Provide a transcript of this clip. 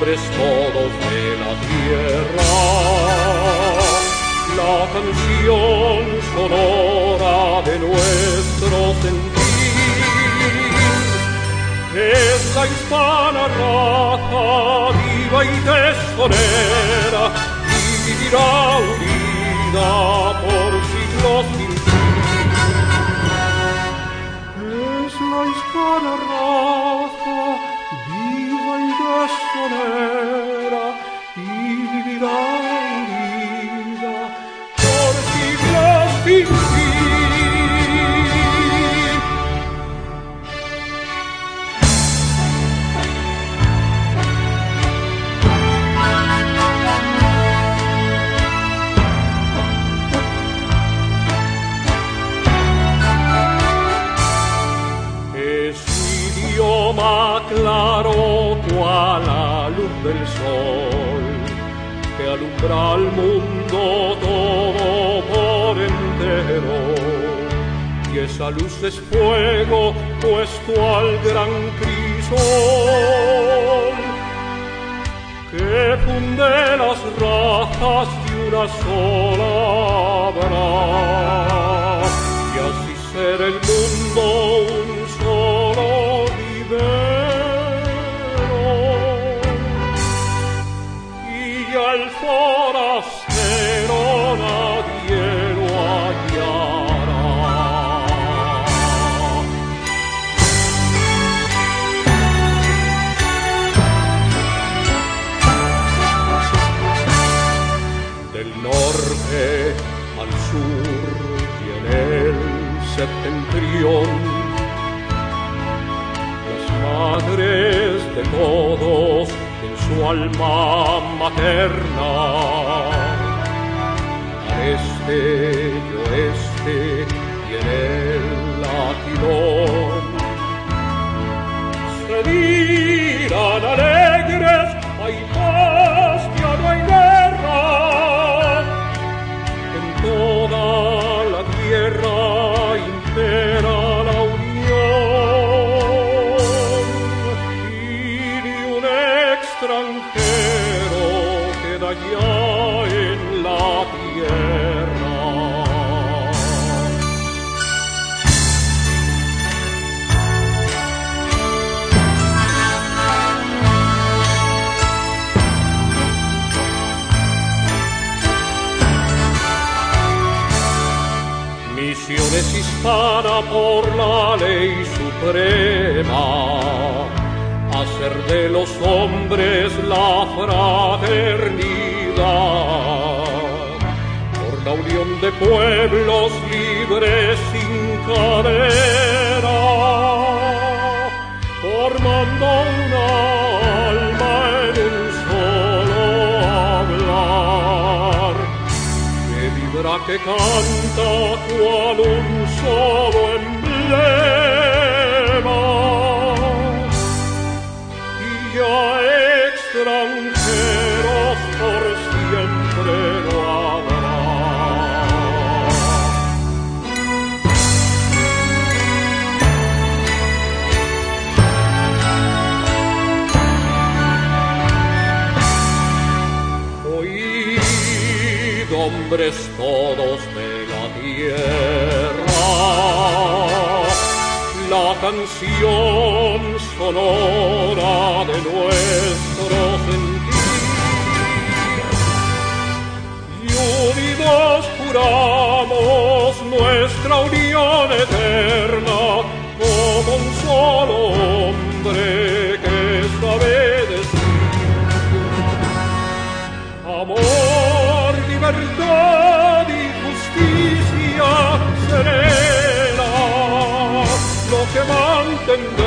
hombres todos de la tierra, la canción sonora de nuestro sentir es la hispana raza viva y tesonera, y vivirá unida por siglos sin fin. Es la hispana raza viva y tesonera, y vivirá unida por siglos sin fin. Claro cual la luz del sol que alumbra al mundo todo por entero, y esa luz es fuego puesto al gran crisol que funde las razas de una sola habrá, y así será el mundo un solo al forastero nadie lo hallará. Del norte al sur y en el septentrión, las madres de todos en su alma materna, al este y oeste y en el aquilón, se dirán alegres: hay paz, ya no hay guerra, en toda la tierra impera la unión, y ni un extranjero queda ya en la tierra. Misiones hispana por la ley suprema, hacer de los hombres la fraternidad, por la unión de pueblos libres sin cadena, formando una alma en un solo hablar, que vibra, que canta cual un solo emblema. Ya extranjeros por siempre no habrá. Oíd, hombres todos de la tierra, la canción sonora de nuestro sentir, y unidos juramos nuestra unión eterna como un solo hombre que sabe decir: amor, libertad y justicia será lo que mantendrá